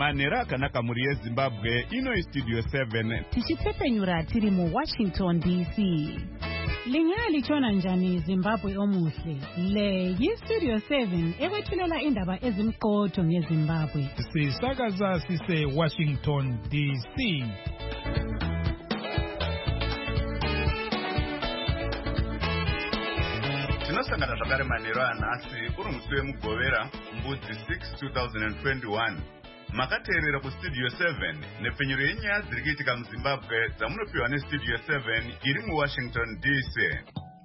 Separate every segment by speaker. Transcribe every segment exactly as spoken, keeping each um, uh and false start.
Speaker 1: Manera akanaka muri yeZimbabwe ino Studio seven.
Speaker 2: Tichitepenyura tiri mu Washington D C. Lingali chona njani Zimbabwe omuhle. Le yi Studio seven ekwethulela indaba ezimqotho ngeZimbabwe.
Speaker 3: Sisakaza sise Washington D C.
Speaker 1: Tinosangana zvakare manero anhasi uri musi wemugovera mbudzi six two thousand twenty-one. Makateerera kuStudio seven nepfenyuro yenyaya dziri kuitika muZimbabwe dzamunopiwa neStudio seven iri muWashington D C.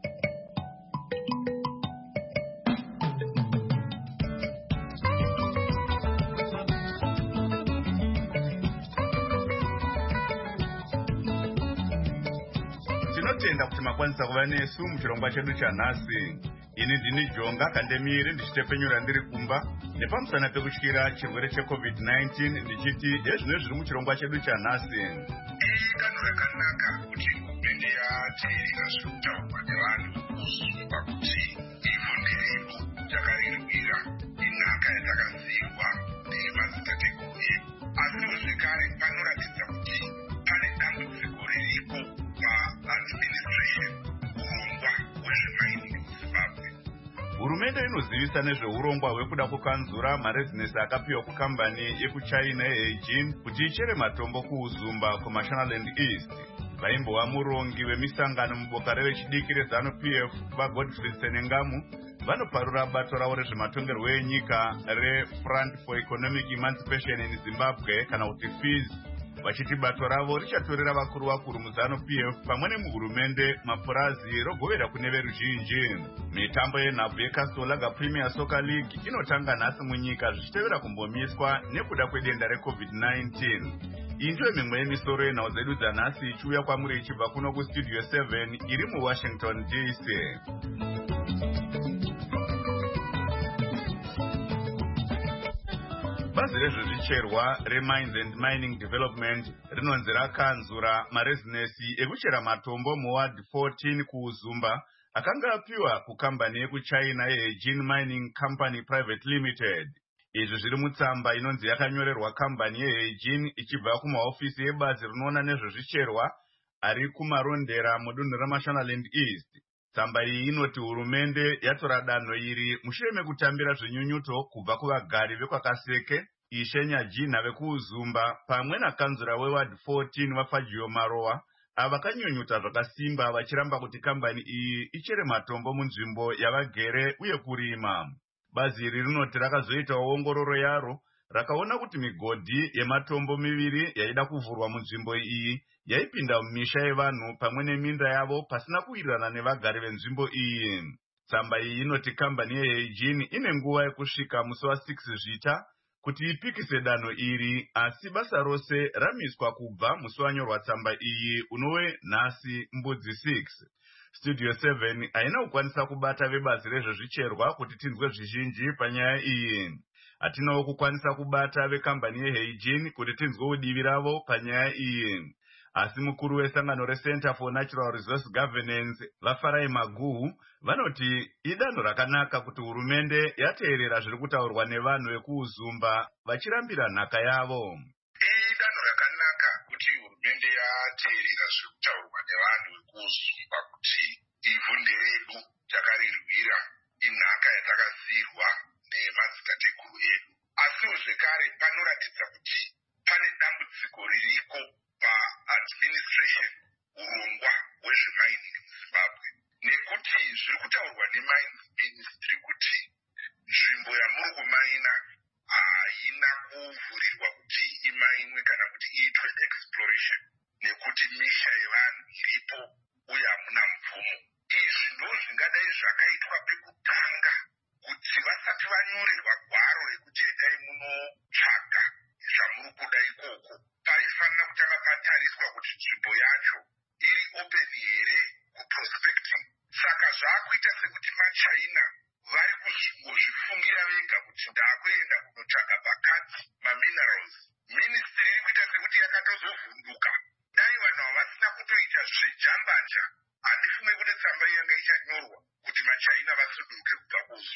Speaker 1: Tinotenda kuti makwanisa kuva nesu muchirongwa chedu chanhasi. Ini ndini Jonga Kandemire ndichitepenyura ndiri kumba nepamusana pekutyira chirwere cheCovid nineteen ndichiti ezvino zviri muchirongwa chedu chanhasi.
Speaker 4: Idanho rakanaka kuti hurumende yateerera zvekutaurwa nevanhu pakuti ivhunde redu takarirwira inhaka yatakasiyirwa nemadzitateguru edu. Asi zvekare panoratidza kuti pane dambudziko ririko pa-administration urongwa hwezvemaini muZimbabwe.
Speaker 1: Hurumende inozivisa nezveurongwa hwekuda kukanzura marezinesi akapiwa kukambani yekuchina yeHeijin kuti ichere matombo kuUzumba kuMashonaland East. Vaimbova murongi wemisangano muboka revechidiki reZanu-P F vaGodfrey Senengamu vanoparura bato ravo rezvematongerwo enyika reFront for Economic Emancipation in Zimbabwe kana kuti F I Z, vachiti bato ravo richatorera vakuru vakuru muZanu-P F pamwe nemuhurumende mapurazi rogovera kune veruzhinji. Mitambo yenhabvu yeCastle Premier Soccer League inotanga nhasi munyika zvichitevera kumbomiswa nekuda kwedenda reCovid nineteen. Iyi ndiyo mimwe yemisoro yenhau dzedu dzanhasi ichiuya kwamuri ichibva kuno kuStudio seven iri muWashington D C. Bazi rezvezvicherwa reMines and Mining Development rinonzi rakanzura marezinesi ekuchera matombo muward fourteen kuUzumba akanga apiwa kukambani yekuchina yeHeijin Mining Company Private Limited. Izvi zviri mutsamba inonzi yakanyorerwa kambani yeHeijin ichibva kumahofisi ebazi rinoona nezvezvicherwa ari kumarondera mudunhu raMashonaland East. Tsamba iyi inoti hurumende yatora danho iri mushure mekutambira zvinyunyuto kubva kuvagari vekwakaseke Ishenya Jina vekuUzumba pamwe nakanzura weward fourteen vaFagio Marowa ava kanyunyuta zvakasimba vachiramba kuti kambani iyi ichere matombo munzvimbo yavagere uye kurima. Bazi iri rinoti rakazoitawo ongororo yaro rakaona kuti migodhi yematombo miviri yaida kuvhurwa munzvimbo iyi yaipinda mumisha yevanhu pamwe neminda yavo pasina kuwirirana nevagari venzvimbo iyi. Tsamba iyi inoti kambani yeHeijin ine nguva yekusvika musi wa-six zvita kuti ipikise danho iri, asi basa rose ramiswa kubva musi wanyorwa tsamba iyi unove nhasi mbudzi six. Studio seven haina kukwanisa kubata vebazi rezvezvicherwa kuti tinzwe zvizhinji panyaya iyi. Hatinawo kukwanisa kubata vekambani yeHeijin kuti tinzwe udivi ravo panyaya iyi. Asi mukuru wesangano reCenter for Natural Resource Governance vaFarai Maguhu vanoti idanho rakanaka kuti hurumende yateerera zviri kutaurwa nevanhu vekuUzumba vachirambira nhaka yavo.
Speaker 4: Idanho rakanaka kuti hurumende yateerera zviri kutaurwa nevanhu vekuUzumba kuti ivhunde redu takarirwira inhaka yatakasiyirwa nemadzitateguru edu. Asi zvekare panoratidza kuti pane dambudziko ririko pa-administration urongwa hwezvemaini muZimbabwe, nekuti zviri kutaurwa neMines Ministry kuti nzvimbo yamuri kumaina haina kuvhurirwa kuti imainwe kana kuti iitwe exploration nekuti misha yevanhu iripo uye hamuna mvumo. Izvi ndo zvingadai zvakaitwa pekutanga kuti vasati vanyorerwa gwaro rekuti endai munotsvaga zvamuri kuda ikoko, paifanira kutanga patariswa kuti nzvimbo yacho iri open here kuprospecting. Saka zvaakuita sekuti maChina vari kuzvifungira vega kuti ndaakuenda kunotsvaga pakati maminerals. Ministry iri kuita sekuti yakatozovhunduka. Dai vanhu havasina kutoita zvejambanja, handifunge kuti tsamba iyi yanga ichanyorwa kuti maChina vasuduke kubva kuUzumba.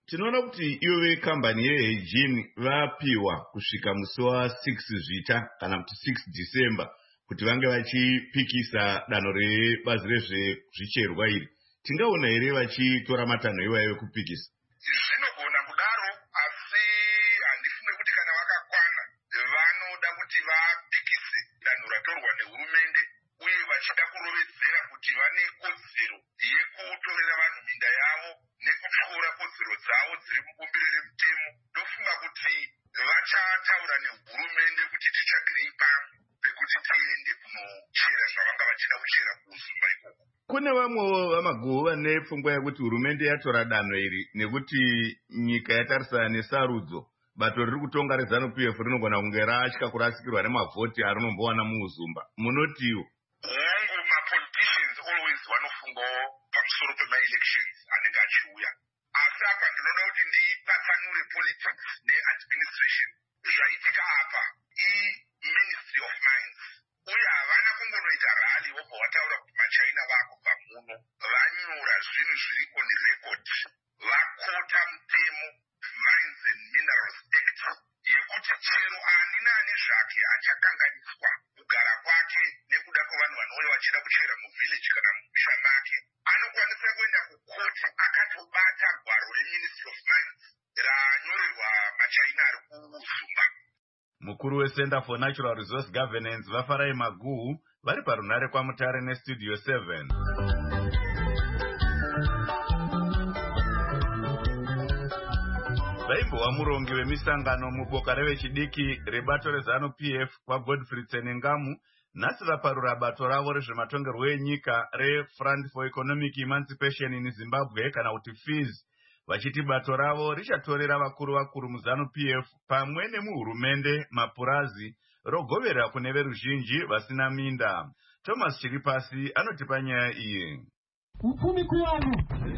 Speaker 1: Tinoona kuti iwe kambani yeHygene vapiwa kusvika musi wa six zvita kana kuti six December kuti vange vachipikisa danho rebazi rezvezvicherwa iri. Tingaona here vachitora matanho iwayo ekupikisa?
Speaker 4: Zvinogona kudaro, asi handifunge kuti kana vakakwana vanoda kuti vapikise danho ratorwa nehurumende, uye vachida kurovedzera kuti vane kodzero yekutorera vanhu minda yavo nekupfuura kodzero dzavo dziri mubumbiro remutemo. Ndofunga kuti vachataura nehurumende kuti titsvagirei pamwe pekuti tiende kunochera zvavanga vachida kuchera kuusumba ikoko.
Speaker 1: Kune vamwe vamaguhu vane pfungwa yekuti hurumende yatora danho iri nekuti nyika yatarisana nesarudzo, bato riri kutonga reZANU-P F rinogona kunge ratya kurasikirwa nemavhoti arinombowana muuzumba. Munotiwo?
Speaker 4: Hongu, mapoliticians always vanofungawo pamusoro pema-elections anenge achiuya. Asi apa ndinoda kuti ndipatsanure politics neadministration. Zvaitika apa i-Ministry of Mines. Uye havana kungonoita rally vobva vataura kuti maChina vako pamuno. Vanyora zvinhu zviri on record. Vakota mutemo Mines and Minerals Act yekuti chero ani nani zvake achakanganiswa kugara kwake nekuda kwevanhu vanouya vachida kuchera muvillage kana mumusha make, anokwanisa kuenda kukoti akatobata gwaro reMinistry of Mines ranyorerwa maChina ari kuusumba.
Speaker 1: Mukuru weCenter for Natural Resource Governance Vafarai Maguhu vari parunare kwaMutare neStudio seven. Vaimbova murongi wemisangano muboka revechidiki rebato reZANU-P F kwaGodfrey Tsenengamu nhasi vaparura bato ravo rezvematongerwo enyika reFront for Economic Emancipation in Zimbabwe kana kuti F E E Z, vachiti bato ravo richatorera vakuru vakuru muZANU-P F pamwe nemuhurumende mapurazi rogoverera kune veruzhinji vasina minda. Thomas Chiripasi anotipa nyaya iyi.
Speaker 5: Upfumi kuvanhu,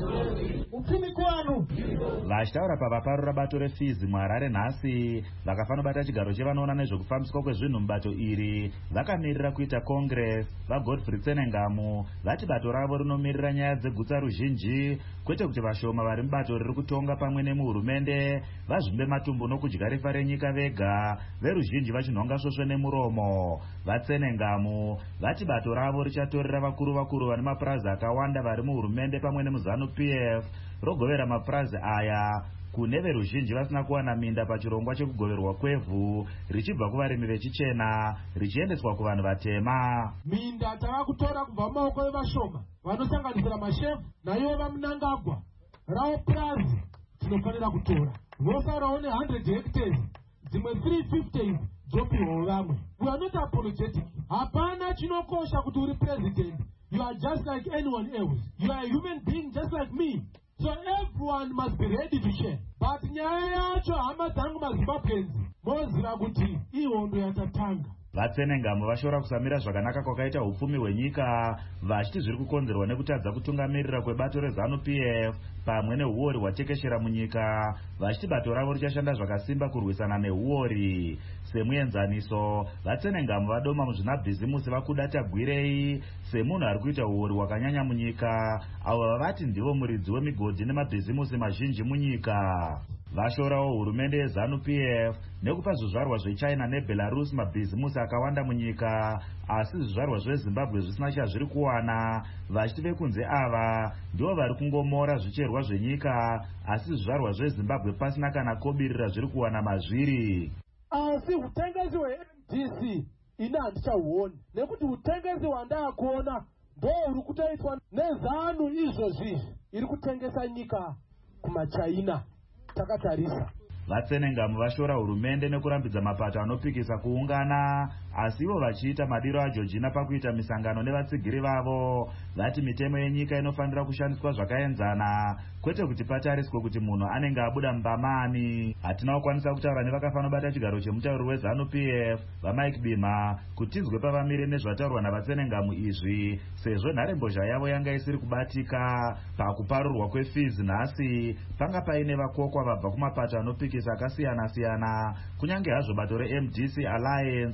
Speaker 5: upfumi kuvanhu.
Speaker 6: Vachitaura pavaparura bato reF E E Z muHarare nhasi, vakafanobata chigaro chevanoona nezvekufambiswa kwezvinhu mubato iri vakamirira kuita Congress. VaGodfrey Tsenengamu vati bato ravo rinomirira nyaya dzegutsa ruzhinji, kwete kuti vashoma vari mubato riri kutonga pamwe nemuhurumende vazvimbe matumbu nokudya rifa renyika vega, veruzhinji vachinhonga svosve nemuromo. VaTsenengamu vati bato ravo richatorera vakuru vakuru vane mapurazi akawanda vari muhurumende pamwe nemuZANU-P F rogovera mapurazi aya kune veruzhinji vasina kuwana minda pachirongwa chekugoverwa kwevhu richibva kuvarimi vechichena richiendeswa kuvanhu vatema.
Speaker 5: Minda tavakutora kubva mumaoko evashoma vanosanganisira mashefu naivo vaMunangagwa. Ravo purazi tinofanira kutora. Vosaurawo ne one hundred hectares, dzimwe three fifty dzopiwawo vamwe. We are not apologetic. Hapana chinokosha kuti uri president. You are just like anyone else. You are a human being just like me. So everyone must be ready to share. But nyaya yacho hama dzangu maZimbabweans moziva kuti ihondo yatatanga.
Speaker 6: VaTsenengamu vashora kusamira zvakanaka kwakaita upfumi hwenyika, vachiti zviri kukonzerwa nekutadza kutungamirira kwebato reZANU-P F pamwe neuori hwatekeshera munyika, vachiti bato ravo richashanda zvakasimba kurwisana neuori. Semuenzaniso, VaTsenengamu vadoma muzvinabhizimusi vakuda tagwirei semunhu ari kuita uori hwakanyanya munyika, avo vavati ndivo muridzi wemigodhi nemabhizimusi mazhinji munyika. Vashorawo hurumende yeZANU-P F nekupa zvizvarwa zveChina neBelarus mabhizimusi akawanda munyika, asi zvizvarwa zveZimbabwe zvisina chazviri kuwana, vachiti vekunze ava ndivo vari kungomora zvicherwa zvenyika, asi zvizvarwa zveZimbabwe pasina kana kobirira zviri kuwana mazviri.
Speaker 5: Asi hutengesi hwe-M D C ina handichahuoni, nekuti hutengesi hwandaakuona ndo huri kutoitwa neZANU izvozvizvi iri kutengesa nyika kumaChina. Takatarisa.
Speaker 6: VaTsenengamu vashora hurumende nekurambidza mapato anopikisa kuungana, asi ivo vachiita madiro aJorgina pakuita misangano nevatsigiri vavo. Vati mitemo yenyika inofanira kushandiswa zvakaenzana, kwete kuti patariswe kuti munhu anenge abuda mbamani. Hatina kukwanisa kutaura nevakafanobata chigaro chemutauri weZANU-P F vaMike Bima kuti tizwe pavamire nezvataurwa navaTsenengamu izvi, sezvo nharembozha yavo yanga isiri kubatika. Pakuparurwa kweF E E Z nhasi panga paine vakokwa vabva kumapato anopikisa akasiyana siyana, kunyange hazvo bato reM D C Alliance risina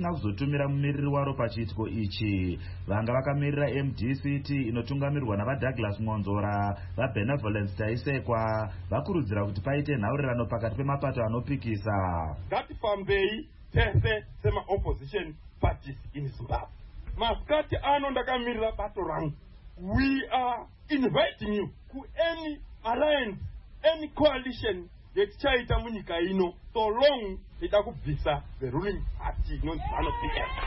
Speaker 6: vasina kuzotumira mumiriri waro pachiitiko ichi. Vanga vakamirira M D C T inotungamirwa navaDouglas Monzora vaBenevolence Taisekwa vakurudzira kuti paite nhaurirano pakati pemapato anopikisa.
Speaker 7: Ngatifambei tese sema-opposition parties in Zimbabwe. Masikati ano ndakamirira bato rangu. We are inviting you to any alliance, any coalition yetichaita munyika ino so long itakubvisa the ruling party inonzi ZANU-P F.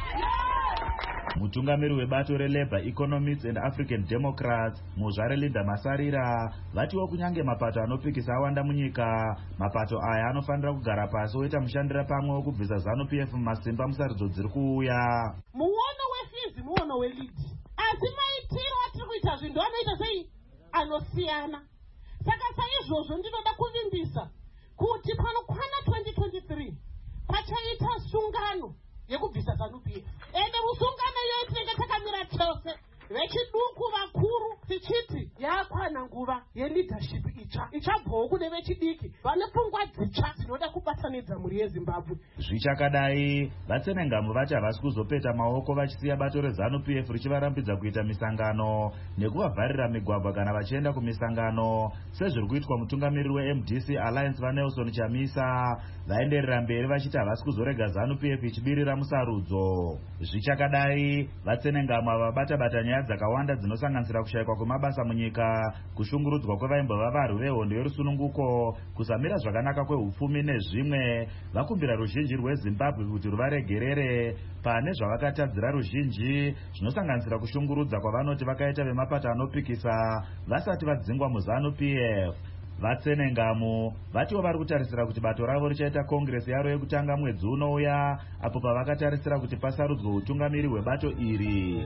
Speaker 6: Mutungamiri webato reLabour Economists and African Democrats Muzvare Linda Masarira vatiwo kunyange mapato anopikisa awanda munyika, mapato aya anofanira kugara pasi oita mushandira pamwe wokubvisa ZANU-P F mumasimba musarudzo dziri kuuya.
Speaker 8: Muono wefizi muono welidi, asi maitiro atiri kuita zvinhu anoita sei anosiyana. Saka saizvozvo ndinoda kuvimbisa kuti panokwana twenty twenty-three pachaita sungano yekubvisa ZANU-P F. Ende musungano iyoyo tinenge takamira chose vechiduku vakuru tichiti yakwana nguva yeleadership itsva ichabvawo kune vechidiki vane pfungwa dzitsva dzinoda kubatanidza mhuri yeZimbabwe.
Speaker 6: Zvichakadai vatsenengamu vati havasi kuzopeta maoko vachisiya bato reZANU-P F richivarambidza kuita misangano nekuvavharira migwagwa kana vachienda kumisangano sezviri kuitwa mutungamiriri weM D C Alliance vaNelson Chamisa. Vaenderera mberi vachiti havasi kuzorega ZANU-P F ichibirira musarudzo. Zvichakadai vatsenengamu ava vabata-bata nyaya dzakawanda dzinosanganisira kushayikwa kwemabasa munyika, kushungurudzwa kwevaimbova varwi vehondo yorusununguko, kusamira zvakanaka kwehupfumi nezvimwe. Vakumbira ruzhinji rweZimbabwe kuti ruvaregerere pane zvavakatadzira ruzhinji zvinosanganisira kushungurudza kwavanoti vakaita vemapato anopikisa vasati vadzingwa muZANU-P F. Vatsenengamu vatiwo vari kutarisira kuti bato ravo richaita kongresi yaro yekutanga mwedzi unouya, apo pavakatarisira kuti pasarudzwe utungamiri hwebato iri.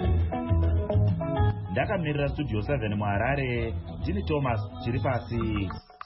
Speaker 6: Ndakamirira Studio seven muHarare, ndini Thomas Chiripasi.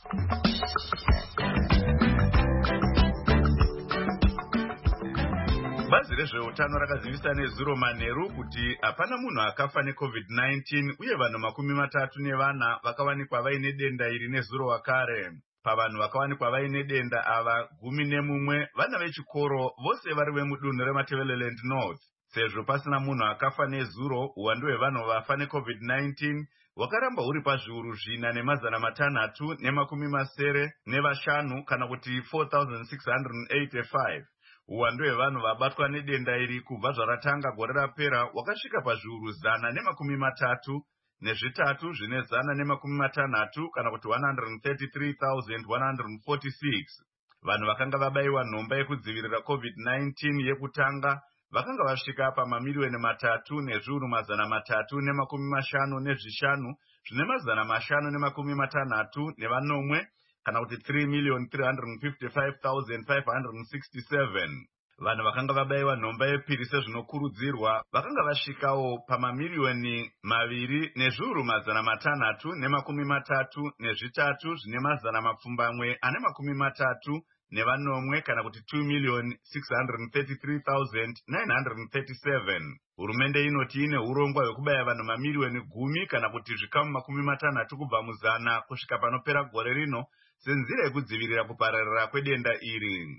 Speaker 1: Bazi rezveutano rakazivisa nezuro manheru kuti hapana munhu akafa neCovid nineteen uye vanhu makumi matatu nevana vakawanikwa vaine denda iri nezuro wakare. Pavanhu vakawanikwa vaine denda ava gumi nemumwe vana vechikoro vose vari vemudunhu reMatabeleland North. Sezvo pasina munhu akafa nezuro, uwandu hwevanhu vafa neCovid nineteen hwakaramba huri pazviuru zvina nemazana matanhatu nemakumi masere nevashanu kana kuti four thousand six hundred eighty-five. Uwandu hwevanhu vabatwa nedenda iri kubva zvaratanga gore rapera wakasvika pazviuru zana nemakumi matatu nezvitatu zvine zana nemakumi matanhatu kana kuti one hundred thirty-three thousand one hundred forty-six. Vanhu vakanga vabayiwa nhomba yekudzivirira COVID nineteen yekutanga vakanga vasvika pamamiliyoni matatu nezviuru mazana matatu nemakumi mashanu nezvishanu zvine mazana mashanu nemakumi matanhatu nevanomwe kana kuti three million three hundred fifty-five thousand five hundred sixty-seven. Vanhu vakanga vabayiwa nhomba yepiri sezvinokurudzirwa vakanga vasvikawo pamamiliyoni maviri nezviuru mazana matanhatu nemakumi matatu nezvitatu zvine mazana mapfumbamwe ane makumi matatu nevanomwe kana kuti two million six hundred thirty-three thousand nine hundred thirty-seven. Hurumende inoti ine urongwa hwekubaya vanhu mamiliyoni gumi kana kuti zvikamu makumi matanhatu kubva muzana kusvika panopera gore rino senzira yekudzivirira kupararira kwedenda iri.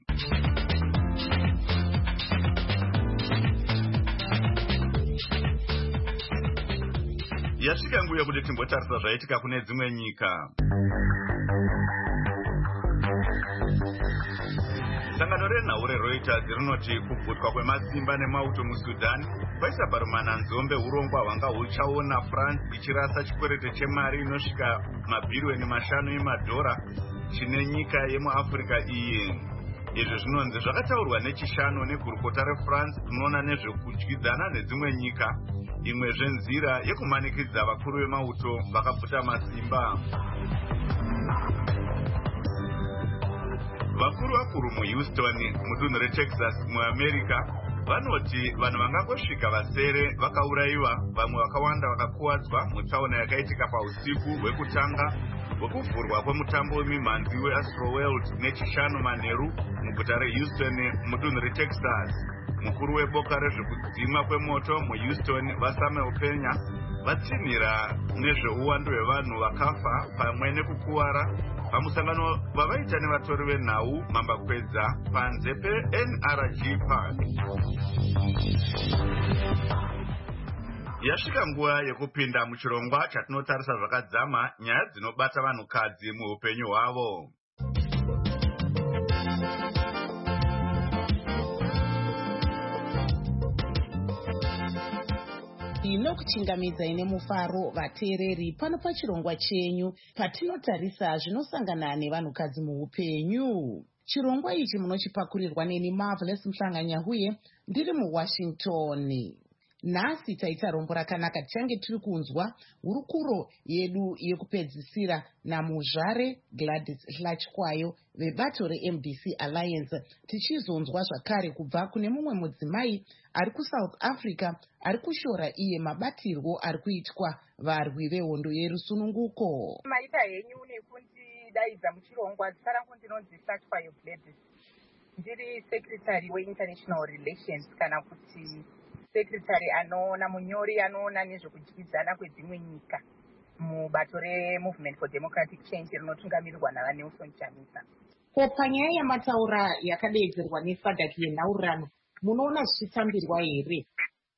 Speaker 1: Yasvika nguva yekuti timbotarisa zvaitika kune dzimwe nyika. Sangano renhau reReuters rinoti kubvutwa kwemasimba nemauto muSudan kwaisa parumana nzombe urongwa hwanga huchaona France ichirasa chikwerete chemari inosvika mabhiriyoni mashanu emadhora chine nyika yemuAfrica iyi. Izvi zvinonzi zvakataurwa nechishanu negurukota reFrance rinoona nezvekudyidzana nedzimwe nyika, imwe zvenzira yekumanikidza vakuru vemauto vakabvuta masimba. Vakuru vakuru muHouston mudunhu reTexas muAmerica vanoti vanhu vangangosvika vasere vakaurayiwa, vamwe vakawanda vakakuwadzwa mutsaona yakaitika pausiku hwekutanga hwekuvhurwa kwemutambo wemimhanzi weAstroworld nechishanu manheru muguta reHouston mudunhu reTexas. Mukuru weboka rezvekudzimwa kwemoto muHouston vaSamuel Pena vatsinhira nezveuwandu hwevanhu vakafa pamwe nekukuwara pamusangano wavaita nevatori venhau mambakwedza panze pe-N R G Park. Yasvika nguva yekupinda muchirongwa chatinotarisa zvakadzama nyaya dzinobata vanhukadzi muupenyu hwavo.
Speaker 9: Inokuchingamidzai nemufaro vateereri pano pachirongwa chenyu patinotarisa zvinosangana nevanhukadzi muupenyu. Chirongwa ichi munochipakurirwa neni Marvelous Mhlanganyahuye ndiri muWashington. Nhasi taita rombo rakanaka tichange tiri kunzwa hurukuro yedu yekupedzisira namuzvare Gladys Hlachikwayo vebato re-M D C Alliance, tichizonzwa zvakare kubva kune mumwe mudzimai ari kuSouth Africa ari kushora iye mabatirwo ari kuitwa varwi vehondo yerusununguko.
Speaker 10: Maita henyu nekundidaidza muchirongwa, zita rangu ndinonzi Hlachikwayo Gladys, ndiri secretary we-international relations kana kuti secretary anoona munyori anoona nezvekudyidzana kwedzimwe nyika mubato reMovement for Democratic Change rinotungamirirwa naVanelson Chamisa.
Speaker 9: Ko panyaya yamataura yakadeedzerwa nesadhaki yenhaurirano munoona zvichitambirwa here?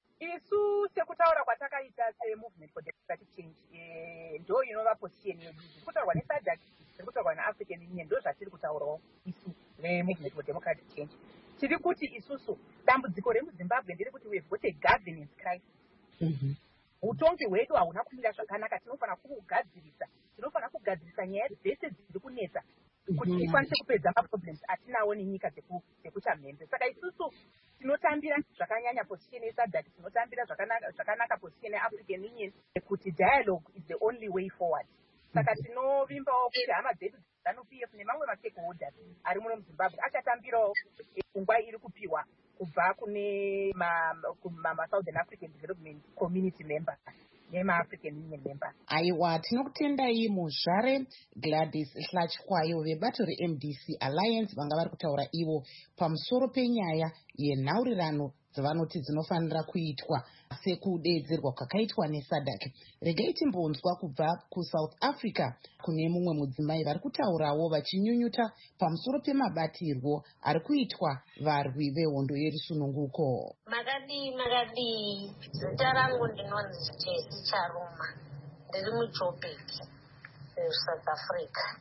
Speaker 10: Isu sekutaura kwatakaita seMovement for Democratic Change ndo inova position yedu. Kutaurwa nesadhaki sekutaurwa naAfrican Union ndo zvatiri kutaurawo isu veMovement for Democratic Change. Tiri kuti isusu dambudziko remuZimbabwe ndiri kuti we've got a governance crisis. Utongi hwedu hauna kumira zvakanaka, tinofana kugadzirisa tinofana kugadzirisa nyaya dzese dziri kunetsa kuti tikwanise kupedza maproblems atinawo nenyika dzekuchamhembe. Saka isusu tinotambira zvakanyanya position yesadhaki, tinotambira zvakanaka zvakanaka position yeAfrican Union kuti dialogue is the only way forward. Saka tinovimbawo kuti hama dzedu ZANU-P F nemamwe ma-stakeholders ari muno muZimbabwe achatambirawo pfungwa iri kupiwa kubva kune ma-Southern African Development Community members nema-African Union members.
Speaker 9: Aiwa, tinokutendai muzvare Gladys Hlachikwayo vebato re-M D C Alliance vanga vari kutaura ivo pamusoro penyaya yenhaurirano dzavanoti dzinofanira kuitwa sekudeedzerwa kwakaitwa nesadhaki. Regai timbonzwa kubva kuSouth Africa kune mumwe mudzimai vari kutaurawo vachinyunyuta pamusoro pemabatirwo ari kuitwa varwi vehondo yerusununguko.
Speaker 11: Makadi makadi zita rangu ndinonzi Jesi Charuma, ndiri muJoburg South Africa.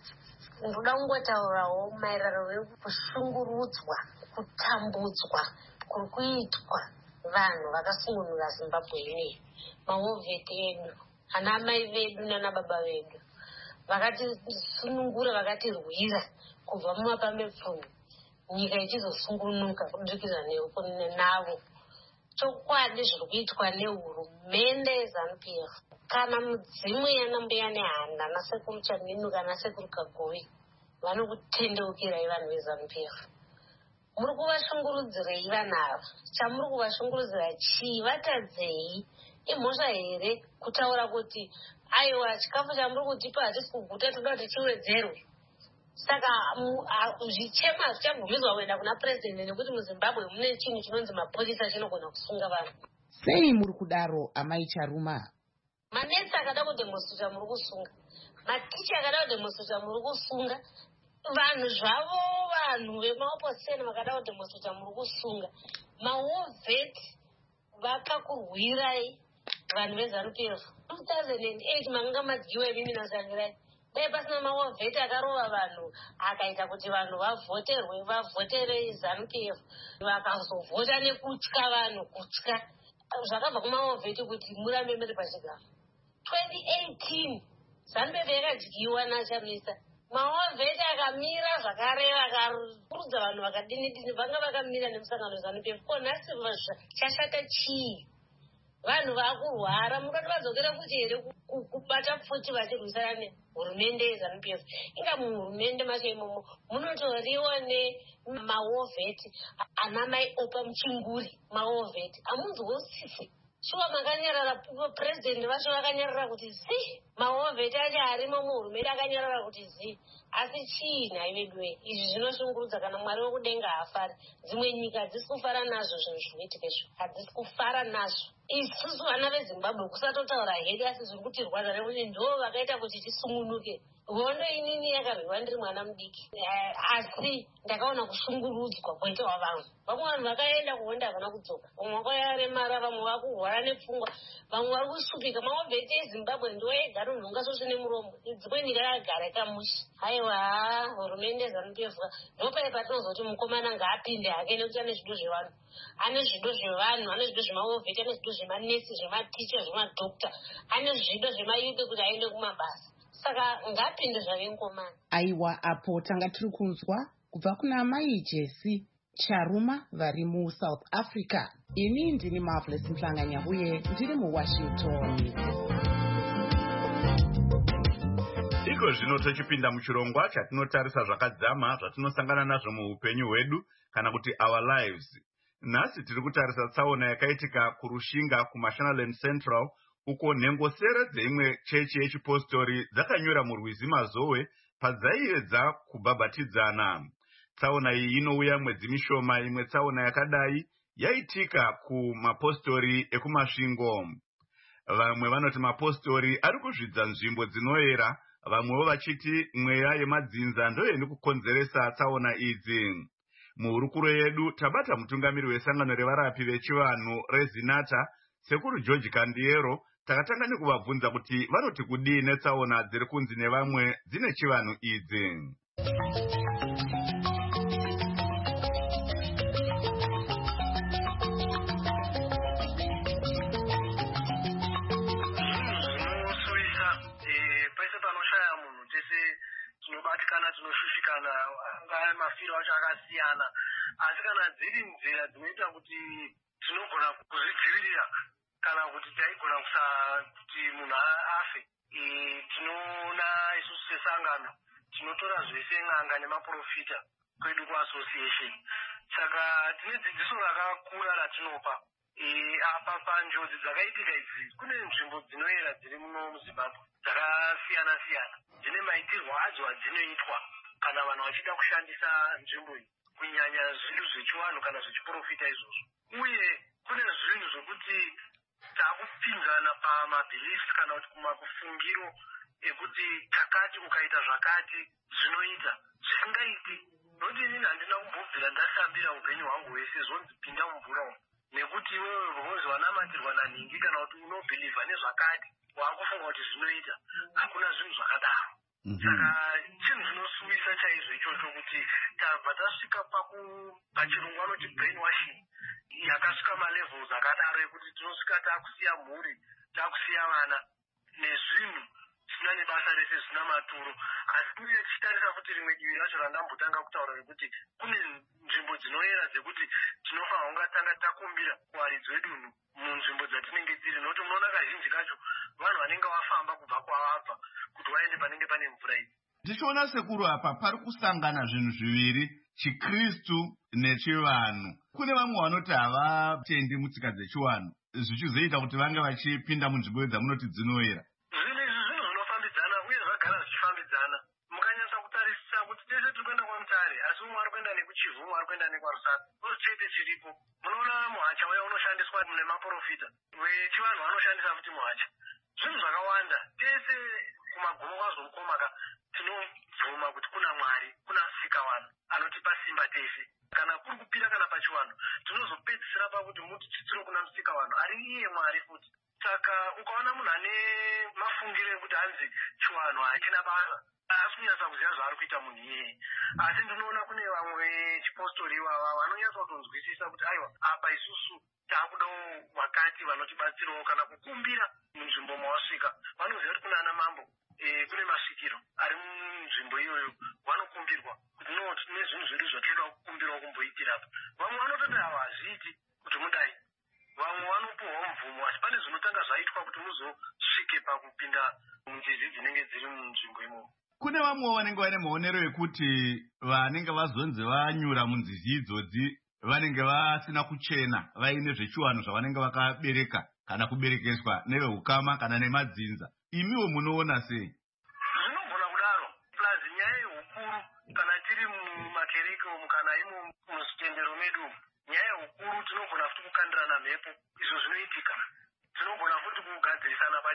Speaker 11: Ndoda kungotaurawo maererano nekushungurudzwa, kutambudzwa kuri kuitwa vanhu vakasungunura Zimbabwe ineyi, mahovheti edu, ana mai vedu nana baba vedu vakatisunungura, vakatirwira kubva mumapambepfumi, nyika ichizosungunuka kudikira navo. Chokwadi zviri kuitwa nehurumende yeZANU-P F. Kana mudzimu yanambuya nehanda nasekuru Chaminu kana sekuru Kagovi vanokutendeukirai vanhu veZANU-P F. Muri kuvashungurudzirei vanhu ava? Chamuri kuvashungurudzira chii? Vatadzei? Imhosva here kutaura kuti aiwa chikafu chamuri kutipa hatisi kuguta, toda kuti chiwedzerwe? Saka zvichema zvichabvumidzwa kuenda kuna president nekuti muZimbabwe mune chinhu chinonzi mapurisa chinogona kusunga vanhu.
Speaker 9: Sei muri kudaro amai Charuma?
Speaker 11: Manesi akada kudhemonstrata muri kusunga, maticha akada kudhemonstrata muri kusunga, vanhu zvavo vanhu vemaopposition vakada kudhemonstrata muri kusunga, mahovheti vakakurwirai vanhu veZANU-P F. two thousand eight manga madyiwa imimi nasangirai. Dai pasina mahovheti akarova vanhu akaita kuti vanhu vavhoterwe vavhotere ZANU-P F, vakazovhota nekutya vanhu, kutya zvakabva kumahovheti kuti murambe muri pachigaro. twenty eighteen ZANU-P F yakadyiwa naChamisa, mahovheti akamira zvakare vakakurudza vanhu vakadini-dini, vanga vakamira nemusangano weZANU-P F. Ko nhasi chashata chii? Vanhu vakurwara, mungati vadzokera futi here kubata futi vachirwisana nehurumende yeZANU-P F? Inga muhurumende macho imomo munotoriwo nemahovheti anamai opa muchinguri, mahovheti amunzwosisi. Shuwa makanyarara, president vacho vakanyarara kuti zi, mahovheti acho arimo muhurumende akanyarara kuti zi. Asi chii nhai vedwe? Izvi zvinoshungurudza. Kana Mwari wekudenga hafari, dzimwe nyika hadzisi kufara nazvo zvinhu zvinoitika izvo, hadzisi kufara nazvo. isusu vana vezimbabwe kusatotaura hedu asi zviri kutirwadza nekuti ndo vakaita kuti tisungunuke. Hondo inini yakarwiwa ndiri mwana mudiki, asi ndakaona kushungurudzwa kwoitawa vanhu. Vamwe vanhu vakaenda kuhondo havana kudzoka, vamwe vakaremara, vamwe vakurwara nepfungwa, vamwe vari kusvupika. Mavobheti ezimbabwe ndo ega anonhonga svosve nemuromo, dzimwe nyika yakagara kamushi. Haiwa, hurumende zanup f ndopai patinozoti mukomana ngaapinde hake nekuti ane zvido zvevanhu, ane zvido zvevanhu, ane zvido zvemavobheti, ane zvido zvemanesi, zvematicha, zvemadhokta, ane zvido zvemayupe kuti aende kumabasa. Saka ngapinde zvave mukomana.
Speaker 9: Aiwa, apo tanga tiri kunzwa kubva kuna Mai Jesi Charuma vari muSouth Africa. Ini ndini Marvelous Mhlanganya uye ndiri muWashington.
Speaker 1: Iko zvino tochipinda muchirongwa chatinotarisa zvakadzama zvatinosangana nazvo muupenyu hwedu kana kuti our lives. Nhasi tiri kutarisa tsaona yakaitika kurushinga kuMashonaland Central, uko nhengosere dzeimwe chechi yechipostori dzakanyura murwizi Mazowe padzaiedza kubhabhatidzana. Tsaona iyi inouya mwedzi mishoma. Imwe tsaona yakadai yaitika kumapostori ekumasvingo. Vamwe vanoti mapostori ari kuzvidza nzvimbo dzinoyera, vamwewo vachiti mweya yemadzinza ndoyeni kukonzeresa tsaona idzi. Muhurukuro yedu tabata mutungamiri wesangano revarapi vechivanhu reZinata, Sekuru George Kandiero. Takatanga nekuvabvunza kuti vanoti kudii netsaona dziri kunzi nevamwe dzine chivanhu idzi.
Speaker 12: tinobatikana tinoshushikana ngaya mafiro acho akasiyana, asi kana dziri nzira dzinoita kuti tinogona kuzvidzivirira kana kuti taigona kusa kuti munhu afe, tinoona isusu sesangano tinotora zvese n'anga nemaprofita kwedu kuassociation. Saka tine dzidziso rakakura ratinopa apa panjodzi dzakaitika idzi. Kune nzvimbo dzinoyera dziri muno muZimbabwe dzakasiyana siyana, dzine maitirwo adzo adzinoitwa kana vanhu vachida kushandisa nzvimbo iyi, kunyanya zvinhu zvechivanhu kana zvechiprofita izvozvo. Uye kune zvinhu zvokuti takupinzana pamabhiliefs kana kuti kumakufungiro ekuti takati ukaita zvakati zvinoita zvisingaiti. Noti inini handina kumbobvira ndasambira upenyu hwangu hwese zvonzi pinda mumvura umu, nekuti iwewe unonzi wanamatirwa nanhingi kana kuti unobhilivha nezvakati waakufunga kuti zvinoita. Hakuna zvinhu zvakadaro. Saka chinhu chinosuwisa chaizvo ichocho kuti tabva tasvika pachirungu vanoti brainwashing yakasvika malevels akadaro ekuti tinosvika takusiya mhuri, takusiya vana nezvinhu zvisina nebasa rese, zvisina maturo. Asi uye tichitarisa kuti rimwe divi racho randambotanga kutaura rekuti kune nzvimbo dzinoyera dzekuti tinofanira kungatanga takumbira kuwaridzi wedunhu munzvimbo dzatinenge tiri, nokuti munoona kazhinji kacho vanhu vanenge vafamba kubva kwavabva kuti vaende panenge pane mvura idzi.
Speaker 1: Tichiona sekuru apa pari kusangana zvinhu zviviri, chiKristu nechivanhu. Kune vamwe vanoti havatendi mutsika dzechivanhu, zvichizoita kuti vange vachipinda munzvimbo dzamunoti dzinoyera.
Speaker 12: Zvinhu izvi zvinhu zvinofambidzana uye zvagara zvichifambidzana. Mukanyatsa kutarisisa kuti tese tiri kuenda kwaMutare, asi umwe ari kuenda nekuChivu, umwe ari kuenda nekwaRusaka, chete chiripo. Munoona muhacha uya unoshandiswa nemaprofita, wechivanhu vanoshandisa futi muhacha. Zvinhu zvakawanda. Tese kumagumo kwazomkomaka tinobvuma kuti kuna Mwari, kuna Musikavanhu anotipa simba tese. Kana kuri kupira kana pachivanhu, tinozopedzisira pakuti muti chitsiro kuna Musikavanhu ari iye Mwari futi. Saka ukaona munhu ane mafungiro ekuti hanzi chivanhu hachina basa, asi kunyatsa kuziva zvaari kuita munhu iyeye. Asi ndinoona kune vamwe chipostori ivava vanonyatsa kutonzwisisa kuti aiwa, apa isusu taakudawo vakati vanotibatsirawo kana kukumbira munzvimbo mawasvika. Vanoziva kuti kuna ana mambo kune masvikiro ari munzvimbo iyoyo, vanokumbirwa kuti no tine zvinhu zvedu zvatinoda kukumbirawo kumboitira apa. Vamwe vanototi ava hazviiti kuti mudai, vamwe vanopuhwa mvumo, asi pane zvinotanga zvaitwa kuti muzosvike pakupinda munjodzi dzinenge dziri munzvimbo imomo.
Speaker 1: Kune vamwe vanenge vane maonero ekuti vanenge vazonzi vanyura munzizi idzodzi vanenge vasina kuchena, vaine zvechivanhu zvavanenge vakabereka kana kuberekeswa nevehukama kana nemadzinza. Imiwo munoona sei?
Speaker 12: Zvinogona kudaro. Plus nyaya yehukuru kana tiri mumakereke umu kana imo muzvitendero medu, nyaya yehukuru tinogona futi kukandirana mhepo. Izvo zvinoitika.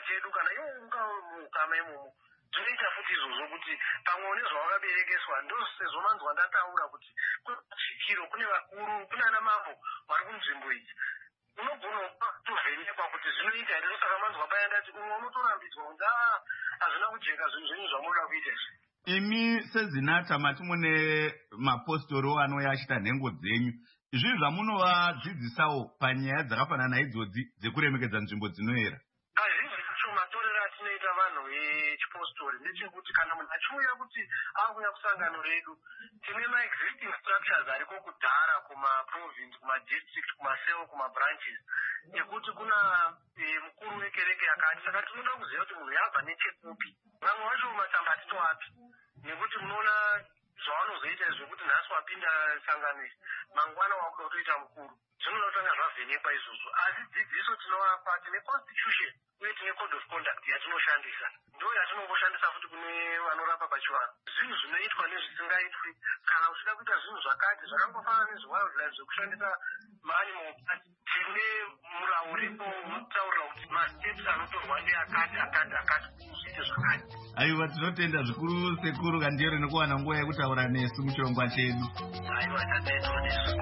Speaker 12: chedu kana iwo ukama imomo zvinoita futi izvozvo kuti pamwe nezvawakaberekeswa ndosezvomanzwa ndataura kuti kuchikiro kune vakuru kuna ana mambo vari kunzvimbo idzi unogona tovhenekwa kuti zvinoita here saka manzwa paya ndati umwe unotorambidzwa kunzi a hazvina kujeka zvinhu zvenyu zvamunoda kuita izvi.
Speaker 1: Imi sezinata mati mune mapostoro anouya achita nhengo dzenyu, izvi zvamunovadzidzisawo panyaya dzakafanana idzodzi dzekuremekedza nzvimbo dzinoera?
Speaker 12: Kazhinji kacho matorero atinoita vanhu vechipostori ndechekuti kana munhu achiuya kuti akuuya kusangano redu tine maexisting structures ariko kudhara kumaprovince, kumadistrict, kumasel, kumabranches ekuti kuna mukuru wekereke yakati, saka tinoda kuziva kuti munhu yabva nechekupi. Vamwe vacho matsamba atitoapi nekuti munoona zvavanozoita zvekuti nhasi wapinda sangano iri mangwana wakuda kutoita mukuru, zvinoda kutanga zvavhenekwa izvozvo. Asi dzidziso tinovapa, tine constitution uye tine code of conduct yatinoshandisa, ndo yatinomboshandisa futi kune vanorapa pachivanhu. Zvinhu zvinoitwa nezvisingaitwi, kana uchida kuita zvinhu zvakati zvakangofanana nezvewildlife zvekushandisa maanimal parts, tine murau uripo unotaurira kuti masteps anotorwa ndeakati akati akati kuite zvakati.
Speaker 1: Aiwa, tinotenda zvikuru sekuru Kandiyero nekuwana nguva yekutaura nesu muchirongwa chedu.
Speaker 12: Aiwa, tatendwa nesu.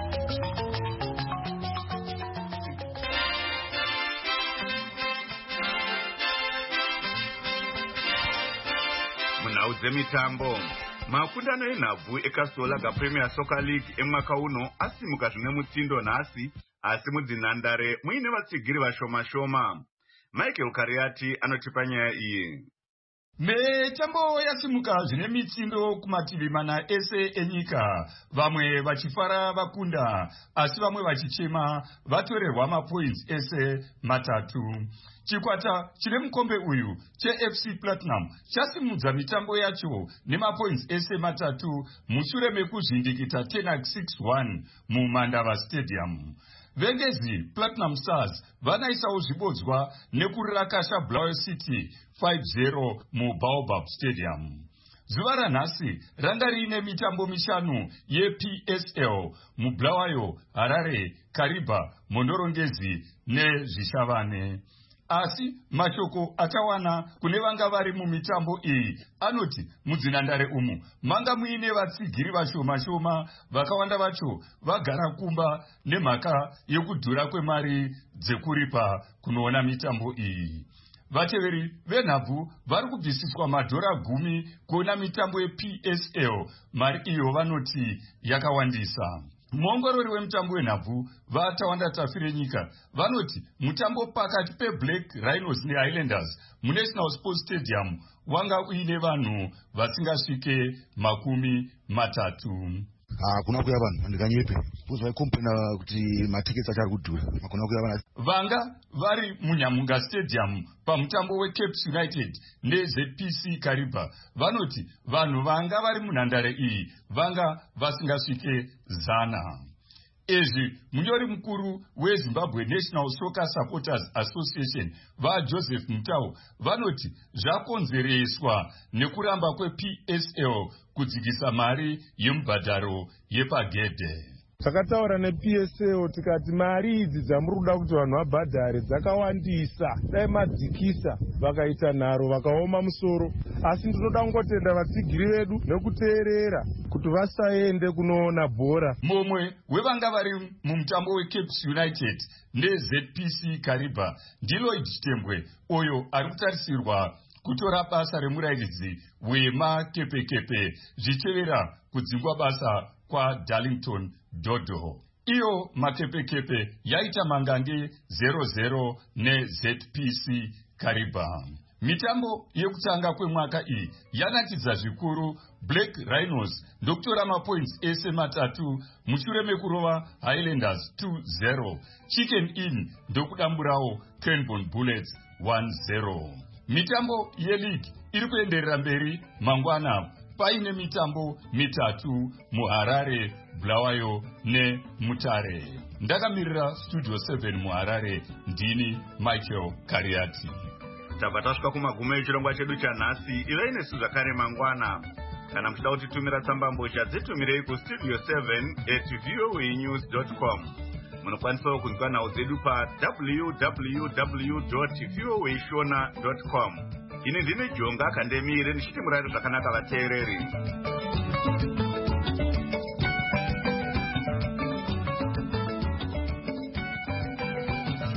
Speaker 1: Munhau dzemitambo, makundano enhabvu ekaSolaga Premier Soccer League emwaka uno asimuka zvine mutindo nhasi, asi mudzinhandare muine vatsigiri vashoma shoma. Michael Kariati anotipa nyaya iyi.
Speaker 13: Mitambo yasimuka zvine mitsindo kumativi mana ese enyika, vamwe vachifara vakunda, asi vamwe vachichema vatorerwa mapoints ese matatu. Chikwata chine mukombe uyu cheF C Platinum chasimudza mitambo yacho nemapoints ese matatu mushure mekuzvindikita Tenax six one muMandava Stadium. Vengezi Platinum Stars vanaisawo zvibodzwa nekurakasha Blair City five zero muBaobab Stadium. Zuva ranhasi ranga riine mitambo mishanu yeP S L muBulawayo, Harare, Kariba, Mondorongezi neZvishavane. Asi mashoko atawana kune vanga vari mumitambo iyi anoti mudzinhandare umu manga muine vatsigiri vashoma shoma, vakawanda vacho vagara kumba nemhaka yekudhura kwemari dzekuripa kunoona mitambo iyi. Vateveri venhabvu vari kubvisiswa madhora gumi kuona mitambo yeP S L, mari iyo vanoti yakawandisa. Muongorori wemutambo wenhabvu vatawanda Tafire nyika vanoti mutambo pakati peBlack Rhinos neHighlanders muNational Sports Stadium wanga uine vanhu vasingasvike makumi matatu.
Speaker 14: Hakuna kuya vanhu vandikanyepe kuzi vaikomplena kuti matiketi achari kudhura. Hakuna kuya vanhu
Speaker 13: vanga vari muNyamunga Stadium pamutambo weCapes United neZ P C Kariba vanoti vanhu vanga vari munhandare iyi vanga vasingasvike zana. Ezvi munyori mukuru weZimbabwe National Soccer Supporters Association vaJoseph Mutau vanoti zvakonzereswa nekuramba kweP S L kudzikisa mari yemubhadharo yepagedhe.
Speaker 15: Takataura neP S L tikati mari idzi dzamuri kuda kuti vanhu vabhadhare dzakawandisa, dai madzikisa vakaita nharo vakaoma musoro. Asi ndinoda kungotenda vatsigiri vedu nekuteerera kuti vasaende kunoona bhora.
Speaker 13: Mumwe wevanga vari mumutambo weCapes United neZ P C Kariba ndiLloyd Chitembwe, uyo ari kutarisirwa kutora basa remurairidzi wemakepekepe zvichevera kudzingwa basa kwa Darlington Dodo. Iyo makepekepe yaita mangange zero zero neZ P C Kariba. Mitambo yekutanga kwemwaka iyi yanakidza zvikuru Black Rhinos ndokutora mapoints ese matatu mushure mekurova Highlanders two zero. Chicken Inn ndokudamburawo Cranbourne Bullets one zero. Mitambo yeleague iri kuenderera mberi mangwana paine mitambo mitatu muHarare, Bulawayo neMutare. Ndakamirira Studio seven muHarare, ndini Michael Kariati.
Speaker 1: Tabva tasvika kumagumo echirongwa chedu chanhasi. Ivai nesu zvakare mangwana. Kana muchida kutitumira tsamba mbozha dzitumirei kustudio seven at voanews dot com. munokwanisawo kunzwa nhau dzedu pa w w w dot voa shona dot com. Ini ndine Jonga Kandemire ndichiti murari zvakanaka vateereri.